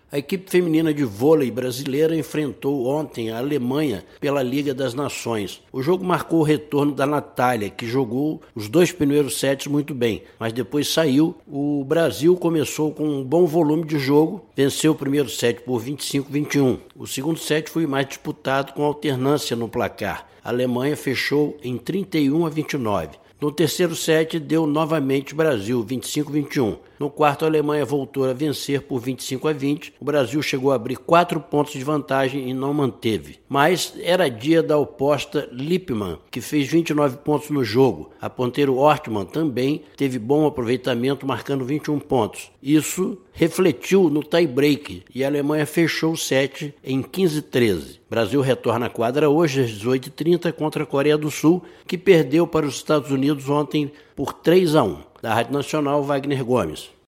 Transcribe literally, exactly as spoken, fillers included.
A equipe feminina de vôlei brasileira enfrentou ontem a Alemanha pela Liga das Nações. O jogo marcou o retorno da Natália, que jogou os dois primeiros sets muito bem, mas depois saiu. O Brasil começou com um bom volume de jogo, venceu o primeiro set por vinte e cinco a vinte e um. O segundo set foi mais disputado com alternância no placar. A Alemanha fechou em trinta e um a vinte e nove. No terceiro set, deu novamente Brasil, vinte e cinco a vinte e um. No quarto, a Alemanha voltou a vencer por vinte e cinco a vinte. O Brasil chegou a abrir quatro pontos de vantagem e não manteve. Mas era dia da oposta Lippmann, que fez vinte e nove pontos no jogo. A ponteiro Ortmann também teve bom aproveitamento, marcando vinte e um pontos. Isso refletiu no tie-break e a Alemanha fechou o set em quinze a treze. O Brasil retorna à quadra hoje às dezoito e trinta contra a Coreia do Sul, que perdeu para os Estados Unidos ontem por três a um. Da Rádio Nacional, Wagner Gomes.